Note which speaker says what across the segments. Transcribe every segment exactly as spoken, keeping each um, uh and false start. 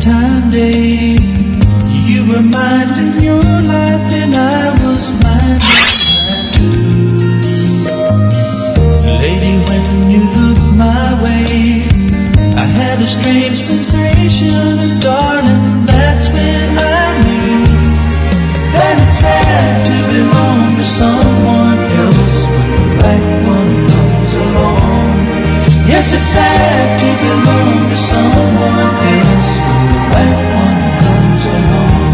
Speaker 1: Valentine's Day. You were minding your life and I was minding mine too. Lady, when you looked my way, I had a strange sensation, and darling, that's when I knew that it's sad to belong to someone else when the right one comes along. Yes, it's sad to belong to someone else when the right one comes along.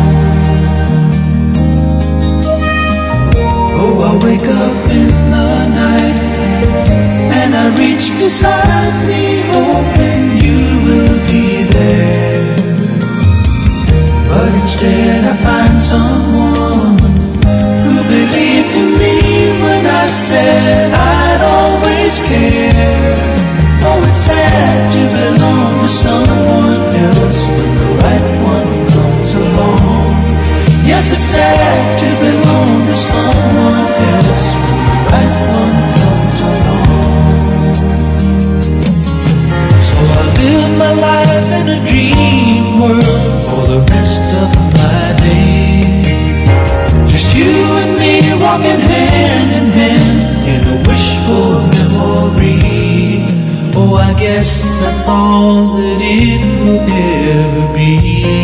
Speaker 1: Oh, I wake up in the night and I reach beside me, hoping you will be there. But instead I find someone who believed in me when I said I'd always care. Oh, it's sad to belong to someone else when the right one comes along. Yes, it's sad to belong to someone else when the right one comes along. So I live my life in a dream world for the rest of my days. Just you and me walking hand in hand in a wishful memory. Oh, I guess that's all that it will ever be.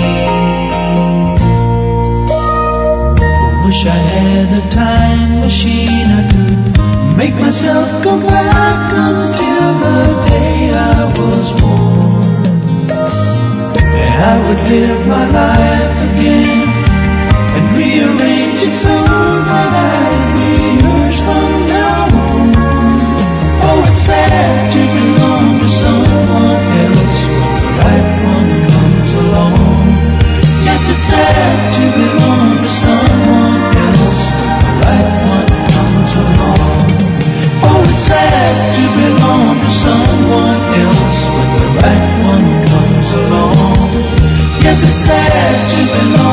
Speaker 1: I wish I had a time machine. I could make myself go back until the day I was born, and I would live my life again and rearrange it so that I'd be yours from now on. Oh, it's sad to belong to someone else when the right one comes along. Yes, it's sad to belong to someone else when the right one comes along. Oh, it's sad to belong to someone else when the right one comes along. Yes, it's sad to belong